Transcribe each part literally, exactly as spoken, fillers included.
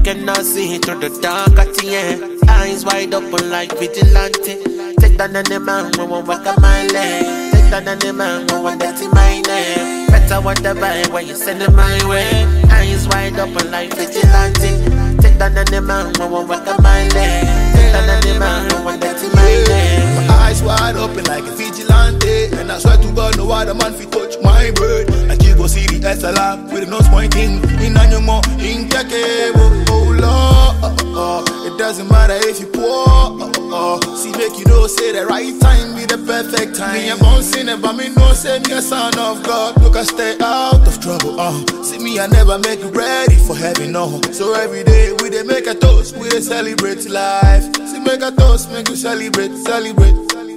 cannot see through the dark at the end. Eyes wide open like vigilante. Take down any man when we walk on my leg. Take down any man when we dirty my name. Better whatever when you send it my way. Eyes wide open like vigilante. Take down any man when we walk on my leg. Take down any man when we dirty my name. My eyes wide open like a vigilante. And I swear to God, no other man fi touch my bird. Like you go see the S L R with the nose pointing. In animal, in cable. Oh Lord, uh, uh, uh. It doesn't matter if you poor. Uh, uh, uh. See, make you know, say the right time be the perfect time. Me a bouncing it, but me know, say me a son of God. Look, I stay out of trouble. Uh. See me, I never make you ready for heaven. No. So every day we dey make a toast, we dey celebrate life. See, make a toast, make you celebrate, celebrate.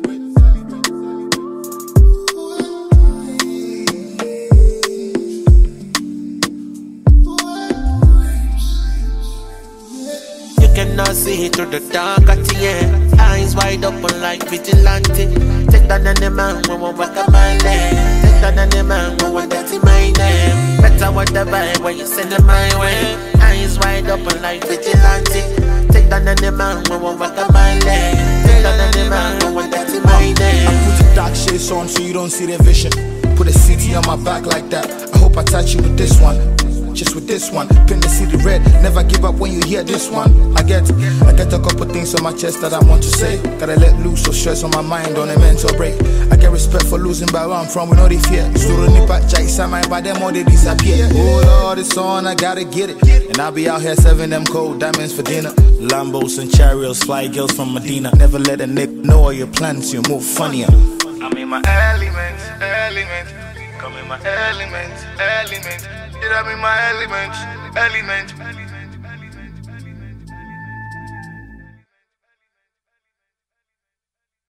Cannot see through the dark at the end. Eyes wide open like vigilante. Take down any man when we walk on my leg. Take down any man when we dirty my name. Better whatever when you send it my way. Eyes wide open like vigilante. Take down any man when we walk on my leg. Take down any man when we dirty my name. I put the dark shades on so you don't see the vision. Put a C D on my back like that. I hope I touch you with this one. Just with this one, pin the city red. Never give up when you hear this one. I get, I get a couple things on my chest that I want to say. Gotta let loose so stress on my mind on a mental break. I get respect for losing by where I'm from, we know they fear. Suru nipa chai samai by them all they disappear. Oh Lord, it's on, I gotta get it. And I'll be out here serving them cold diamonds for dinner. Lambos and chariots, fly girls from Medina. Never let a nick know all your plans, you move funnier. I'm in my element, element. Come in my element, element. I'm in my element, element.